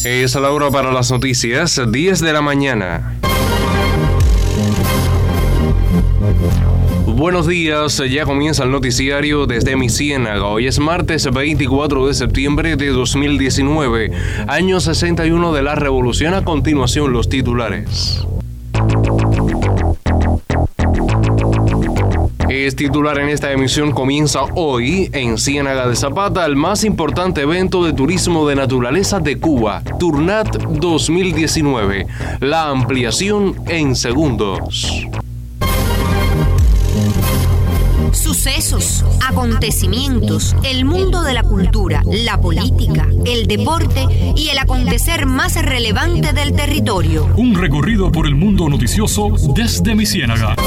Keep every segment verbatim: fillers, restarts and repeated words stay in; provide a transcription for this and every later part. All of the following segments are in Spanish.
Es la hora para las noticias, diez de la mañana. Buenos días, ya comienza el noticiario desde mi Ciénaga. Hoy es martes veinticuatro de septiembre de dos mil diecinueve, año sesenta y uno de la Revolución. A continuación, los titulares. Es titular en esta emisión. Comienza hoy en Ciénaga de Zapata el más importante evento de turismo de naturaleza de Cuba, Turnat dos mil diecinueve. La ampliación en segundos. Sucesos, acontecimientos, el mundo de la cultura, la política, el deporte y el acontecer más relevante del territorio. Un recorrido por el mundo noticioso desde mi Ciénaga.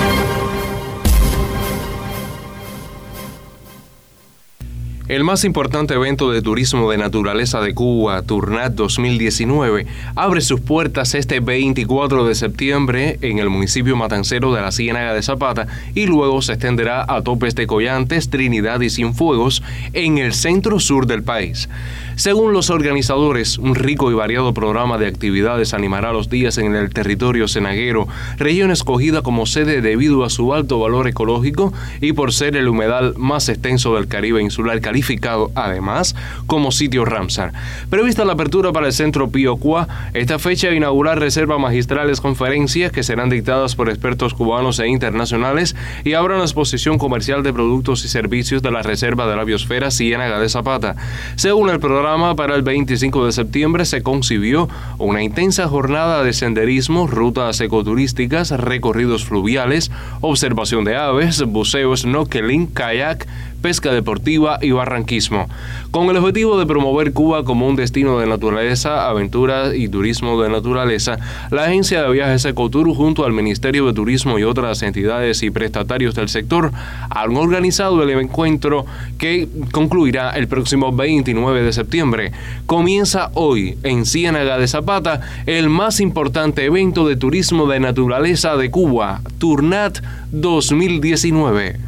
El más importante evento de turismo de naturaleza de Cuba, Turnat dos mil diecinueve, abre sus puertas este veinticuatro de septiembre en el municipio matancero de la Ciénaga de Zapata y luego se extenderá a Topes de Collantes, Trinidad y Cienfuegos en el centro sur del país. Según los organizadores, un rico y variado programa de actividades animará los días en el territorio cenaguero, región escogida como sede debido a su alto valor ecológico y por ser el humedal más extenso del Caribe insular, calificado además como sitio Ramsar. Prevista la apertura para el Centro Pío Cuá, esta fecha inaugurar reserva magistrales conferencias que serán dictadas por expertos cubanos e internacionales y habrá una exposición comercial de productos y servicios de la Reserva de la Biosfera Ciénaga de Zapata. Según el programa, para el veinticinco de septiembre se concibió una intensa jornada de senderismo, rutas ecoturísticas, recorridos fluviales, observación de aves, buceo, snorkeling, kayak, pesca deportiva y barranquismo, con el objetivo de promover Cuba como un destino de naturaleza, aventura y turismo de naturaleza. La agencia de viajes Ecotour, junto al Ministerio de Turismo y otras entidades y prestatarios del sector, han organizado el encuentro que concluirá el próximo veintinueve de septiembre. Comienza hoy en Ciénaga de Zapata el más importante evento de turismo de naturaleza de Cuba, Turnat dos mil diecinueve.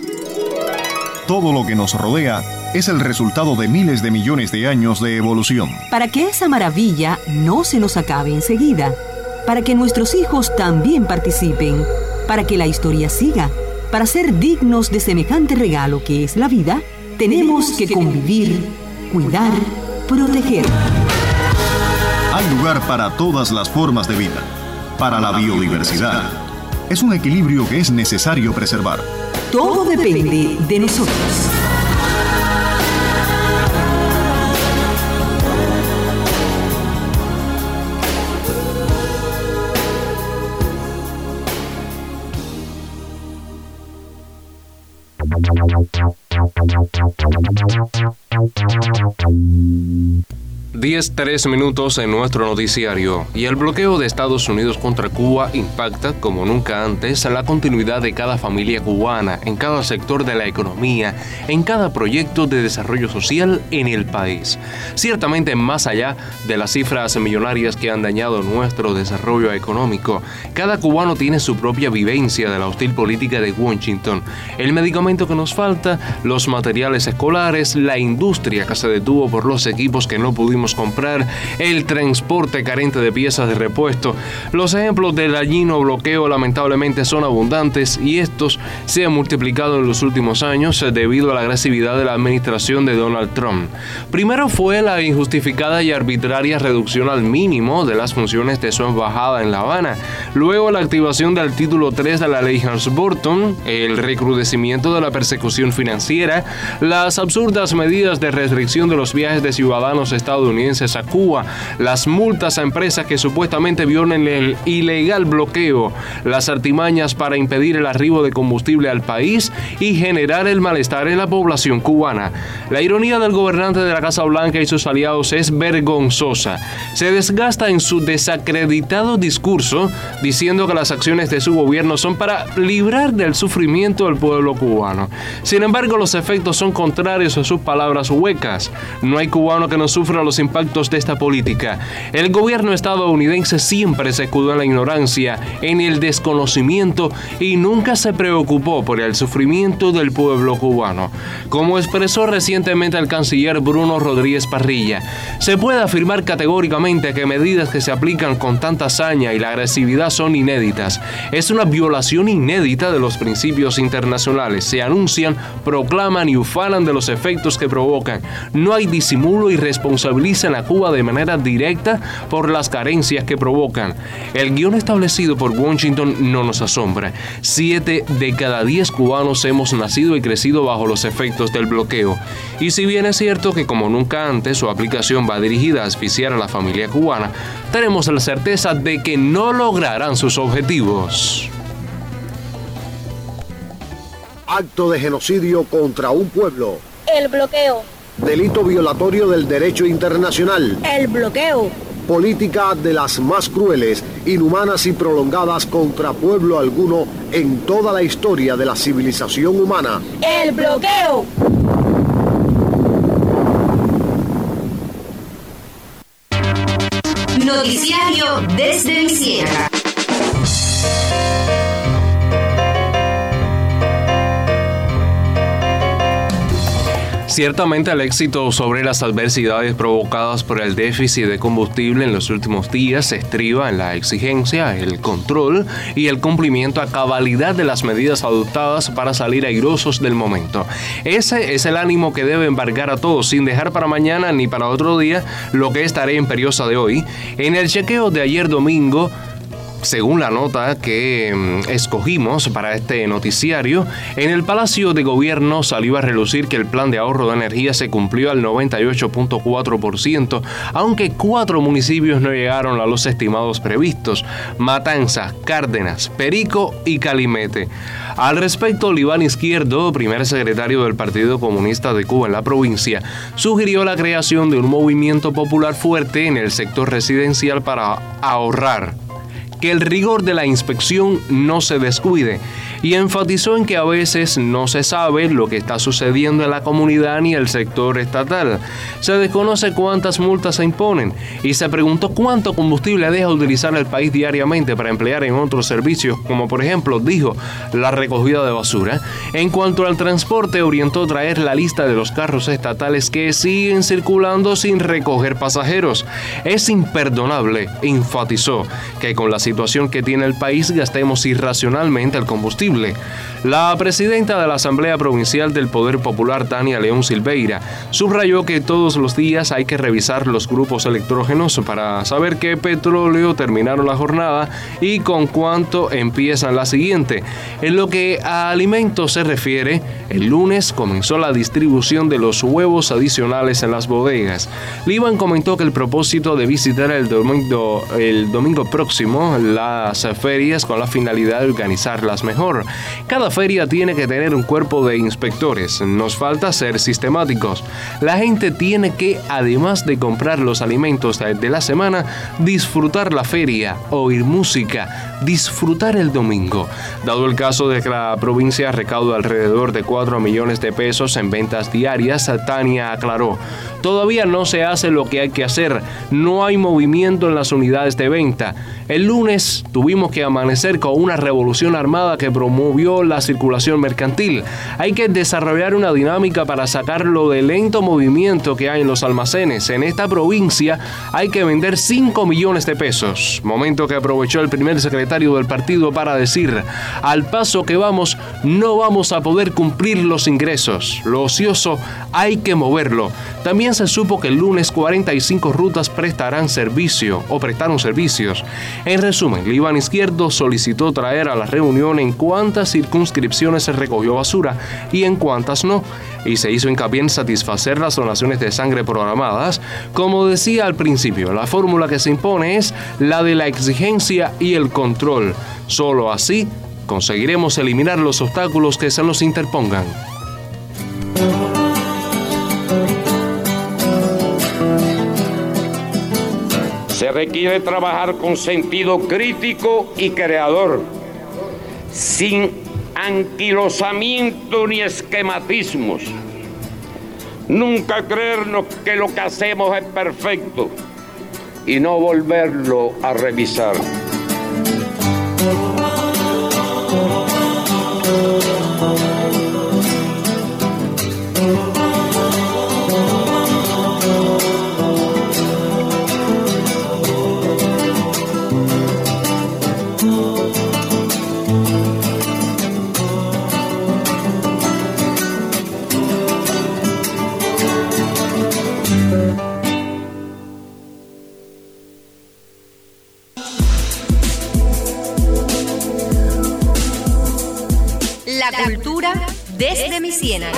Todo lo que nos rodea es el resultado de miles de millones de años de evolución. Para que esa maravilla no se nos acabe enseguida, para que nuestros hijos también participen, para que la historia siga, para ser dignos de semejante regalo que es la vida, tenemos que convivir, cuidar, proteger. Hay lugar para todas las formas de vida, para la biodiversidad. Es un equilibrio que es necesario preservar. Todo depende de nosotros. diez tres minutos en nuestro noticiario. Y el bloqueo de Estados Unidos contra Cuba impacta como nunca antes la continuidad de cada familia cubana, en cada sector de la economía, en cada proyecto de desarrollo social en el país. Ciertamente, más allá de las cifras millonarias que han dañado nuestro desarrollo económico, cada cubano tiene su propia vivencia de la hostil política de Washington. El medicamento que nos falta, los materiales escolares, la industria que se detuvo por los equipos que no pudimos comprar, el transporte carente de piezas de repuesto. Los ejemplos del dañino bloqueo lamentablemente son abundantes y estos se han multiplicado en los últimos años debido a la agresividad de la administración de Donald Trump. Primero fue la injustificada y arbitraria reducción al mínimo de las funciones de su embajada en La Habana, luego la activación del título tres de la ley Helms-Burton, el recrudecimiento de la persecución financiera, las absurdas medidas de restricción de los viajes de ciudadanos estadounidenses a Cuba, las multas a empresas que supuestamente violen el ilegal bloqueo, las artimañas para impedir el arribo de combustible al país y generar el malestar en la población cubana. La ironía del gobernante de la Casa Blanca y sus aliados es vergonzosa. Se desgasta en su desacreditado discurso diciendo que las acciones de su gobierno son para librar del sufrimiento al pueblo cubano. Sin embargo, los efectos son contrarios a sus palabras huecas. No hay cubano que no sufra los impactos de esta política. El gobierno estadounidense siempre se escudó en la ignorancia, en el desconocimiento y nunca se preocupó por el sufrimiento del pueblo cubano. Como expresó recientemente el canciller Bruno Rodríguez Parrilla, se puede afirmar categóricamente que medidas que se aplican con tanta hazaña y la agresividad son inéditas. Es una violación inédita de los principios internacionales. Se anuncian, proclaman y ufanan de los efectos que provocan. No hay disimulo y responsabilizan a Cuba de manera directa por las carencias que provocan. El guión establecido por Washington no nos asombra. Siete de cada diez cubanos hemos nacido y crecido bajo los efectos del bloqueo. Y si bien es cierto que como nunca antes su aplicación va dirigida a asfixiar a la familia cubana, tenemos la certeza de que no lograrán sus objetivos. Acto de genocidio contra un pueblo. El bloqueo. Delito violatorio del derecho internacional. El bloqueo. Política de las más crueles, inhumanas y prolongadas contra pueblo alguno en toda la historia de la civilización humana. El bloqueo. Noticiario desde mi sierra. Ciertamente el éxito sobre las adversidades provocadas por el déficit de combustible en los últimos días se estriba en la exigencia, el control y el cumplimiento a cabalidad de las medidas adoptadas para salir airosos del momento. Ese es el ánimo que debe embargar a todos, sin dejar para mañana ni para otro día lo que es tarea imperiosa de hoy. En el chequeo de ayer domingo, según la nota que mm, escogimos para este noticiario, en el Palacio de Gobierno salió a relucir que el plan de ahorro de energía se cumplió al noventa y ocho punto cuatro por ciento, aunque cuatro municipios no llegaron a los estimados previstos: Matanzas, Cárdenas, Perico y Calimete. Al respecto, Oliván Izquierdo, primer secretario del Partido Comunista de Cuba en la provincia, sugirió la creación de un movimiento popular fuerte en el sector residencial para ahorrar, que el rigor de la inspección no se descuide, y enfatizó en que a veces no se sabe lo que está sucediendo en la comunidad ni el sector estatal. Se desconoce cuántas multas se imponen y se preguntó cuánto combustible deja utilizar el país diariamente para emplear en otros servicios, como por ejemplo, dijo, la recogida de basura. En cuanto al transporte, orientó traer la lista de los carros estatales que siguen circulando sin recoger pasajeros. Es imperdonable, enfatizó, que con la situación que tiene el país gastemos irracionalmente el combustible. La presidenta de la Asamblea Provincial del Poder Popular, Tania León Silveira, subrayó que todos los días hay que revisar los grupos electrógenos para saber qué petróleo terminaron la jornada y con cuánto empiezan la siguiente. En lo que a alimentos se refiere, el lunes comenzó la distribución de los huevos adicionales en las bodegas. Líban comentó que el propósito de visitar el domingo, el domingo próximo las ferias con la finalidad de organizarlas mejor. Cada feria tiene que tener un cuerpo de inspectores. Nos falta ser sistemáticos. La gente tiene que, además de comprar los alimentos de la semana, disfrutar la feria, oír música, disfrutar el domingo. Dado el caso de que la provincia recauda alrededor de cuatro millones de pesos en ventas diarias, Tania aclaró: todavía no se hace lo que hay que hacer. No hay movimiento en las unidades de venta. El lunes tuvimos que amanecer con una revolución armada que promovió la circulación mercantil. Hay que desarrollar una dinámica para sacarlo del lento movimiento que hay en los almacenes. En esta provincia hay que vender cinco millones de pesos. Momento que aprovechó el primer secretario del partido para decir: al paso que vamos, no vamos a poder cumplir los ingresos. Lo ocioso hay que moverlo. También se supo que el lunes cuarenta y cinco rutas prestarán servicio o prestaron servicios. En resumen, Líban Izquierdo solicitó traer a la reunión en cuántas circunscripciones se recogió basura y en cuántas no, y se hizo hincapié en satisfacer las donaciones de sangre programadas. Como decía al principio, la fórmula que se impone es la de la exigencia y el control. Solo así conseguiremos eliminar los obstáculos que se nos interpongan. Se requiere trabajar con sentido crítico y creador, sin anquilosamiento ni esquematismos, Nunca creernos que lo que hacemos es perfecto y no volverlo a revisar. La cultura desde mi ciénaga.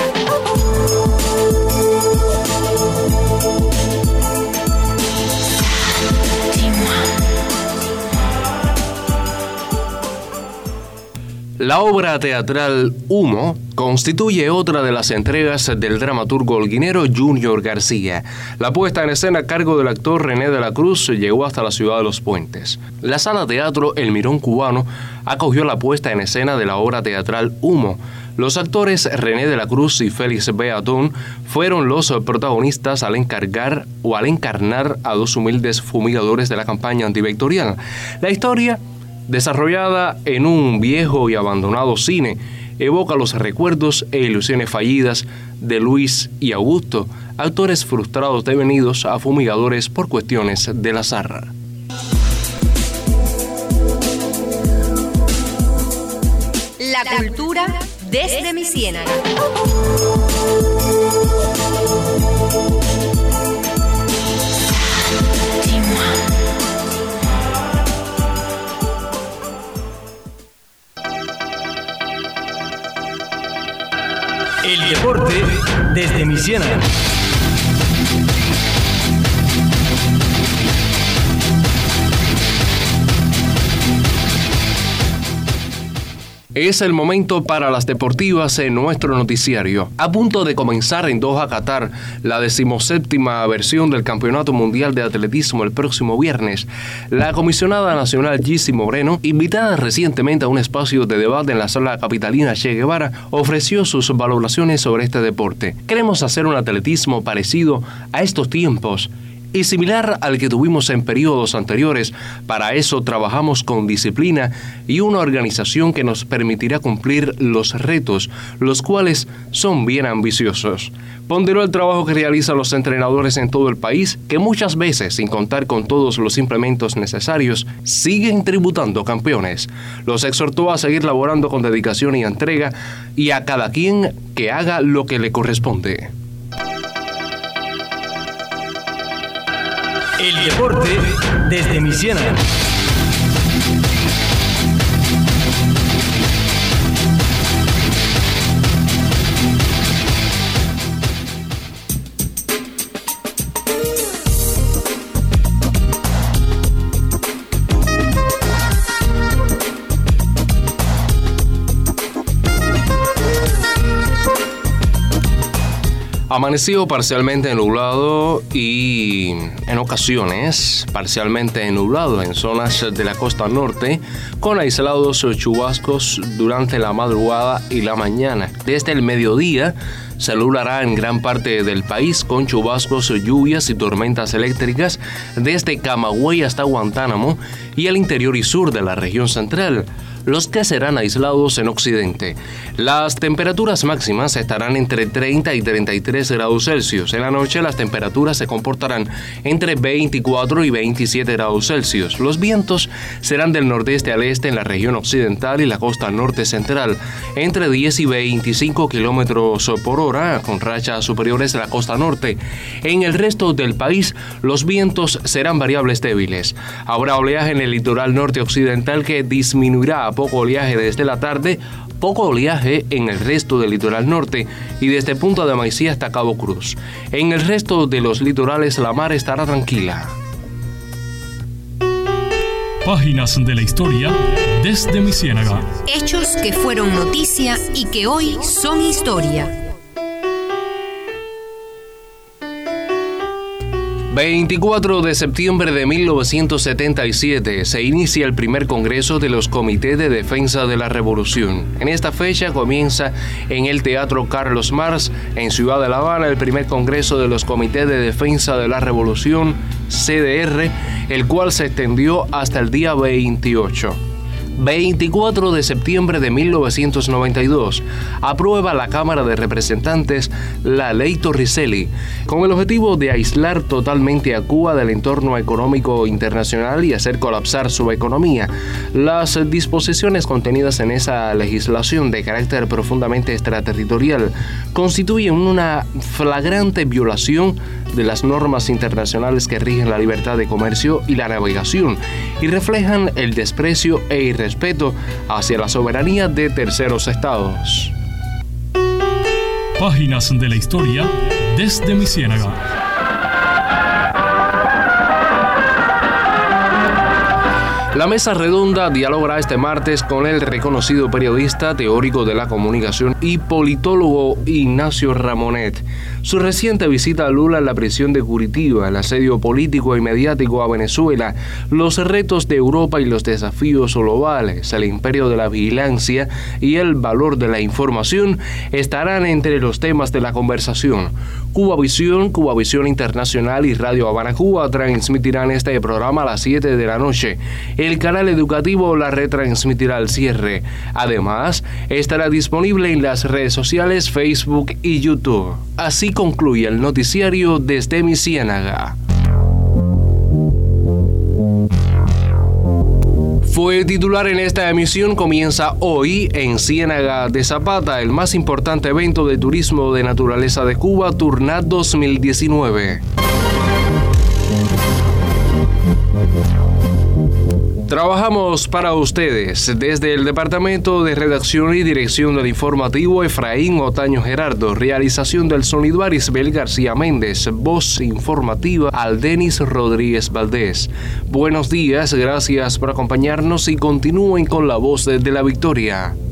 La obra teatral Humo constituye otra de las entregas del dramaturgo holguinero Junior García. La puesta en escena a cargo del actor René de la Cruz llegó hasta la ciudad de Los Puentes. La sala teatro El Mirón Cubano acogió la puesta en escena de la obra teatral Humo. Los actores René de la Cruz y Félix Beatón fueron los protagonistas al encargar o al encarnar a dos humildes fumigadores de la campaña antivictorial. La historia, desarrollada en un viejo y abandonado cine, evoca los recuerdos e ilusiones fallidas de Luis y Augusto, actores frustrados devenidos a fumigadores por cuestiones del azar. La cultura desde mi ciénaga. El deporte desde mi ciénaga. Es el momento para las deportivas en nuestro noticiario. A punto de comenzar en Doha, Qatar, la decimoséptima versión del Campeonato Mundial de Atletismo el próximo viernes, la comisionada nacional Gissi Moreno, invitada recientemente a un espacio de debate en la sala capitalina Che Guevara, ofreció sus valoraciones sobre este deporte. Queremos hacer un atletismo parecido a estos tiempos y similar al que tuvimos en periodos anteriores. Para eso trabajamos con disciplina y una organización que nos permitirá cumplir los retos, los cuales son bien ambiciosos. Ponderó el trabajo que realizan los entrenadores en todo el país, que muchas veces, sin contar con todos los implementos necesarios, siguen tributando campeones. Los exhortó a seguir laborando con dedicación y entrega, y a cada quien que haga lo que le corresponde. El deporte desde mi ciénaga. Amaneció parcialmente nublado y en ocasiones parcialmente nublado en zonas de la costa norte, con aislados chubascos durante la madrugada y la mañana. Desde el mediodía se nublará en gran parte del país con chubascos, lluvias y tormentas eléctricas desde Camagüey hasta Guantánamo y el interior y sur de la región central, los que serán aislados en occidente. Las temperaturas máximas estarán entre treinta y treinta y tres grados Celsius. En la noche las temperaturas se comportarán entre veinticuatro y veintisiete grados Celsius. Los vientos serán del nordeste al este en la región occidental y la costa norte central, entre diez y veinticinco kilómetros por hora, con rachas superiores de la costa norte. En el resto del país, los vientos serán variables débiles. Habrá oleaje en el litoral norte occidental que disminuirá a poco oleaje desde la tarde, poco oleaje en el resto del litoral norte y desde Punta de Maicía hasta Cabo Cruz. En el resto de los litorales la mar estará tranquila. Páginas de la historia desde mi ciénaga. Hechos que fueron noticia y que hoy son historia. veinticuatro de septiembre de mil novecientos setenta y siete se inicia el primer Congreso de los Comités de Defensa de la Revolución. En esta fecha comienza en el Teatro Carlos Marx, en Ciudad de La Habana, el primer Congreso de los Comités de Defensa de la Revolución, C D R, el cual se extendió hasta el día veintiocho. veinticuatro de septiembre de mil novecientos noventa y dos, aprueba la Cámara de Representantes la Ley Torricelli, con el objetivo de aislar totalmente a Cuba del entorno económico internacional y hacer colapsar su economía. Las disposiciones contenidas en esa legislación de carácter profundamente extraterritorial constituyen una flagrante violación de las normas internacionales que rigen la libertad de comercio y la navegación y reflejan el desprecio e irrespeto respeto hacia la soberanía de terceros estados. Páginas de la historia desde mi ciénaga. La mesa redonda dialogará este martes con el reconocido periodista, teórico de la comunicación y politólogo Ignacio Ramonet. Su reciente visita a Lula en la prisión de Curitiba, el asedio político y mediático a Venezuela, los retos de Europa y los desafíos globales, el imperio de la vigilancia y el valor de la información estarán entre los temas de la conversación. Cubavisión, Cubavisión Internacional y Radio Habana Cuba transmitirán este programa a las siete de la noche. El canal educativo la retransmitirá al cierre. Además, estará disponible en las redes sociales Facebook y YouTube. Así concluye el noticiario desde mi ciénaga. Fue titular en esta emisión. Comienza hoy en Ciénaga de Zapata el más importante evento de turismo de naturaleza de Cuba, Turnat dos mil diecinueve. Trabajamos para ustedes desde el Departamento de Redacción y Dirección del Informativo Efraín Otaño Gerardo, realización del sonido Arisbel García Méndez, voz informativa Aldenis Rodríguez Valdés. Buenos días, gracias por acompañarnos y continúen con la voz de la victoria.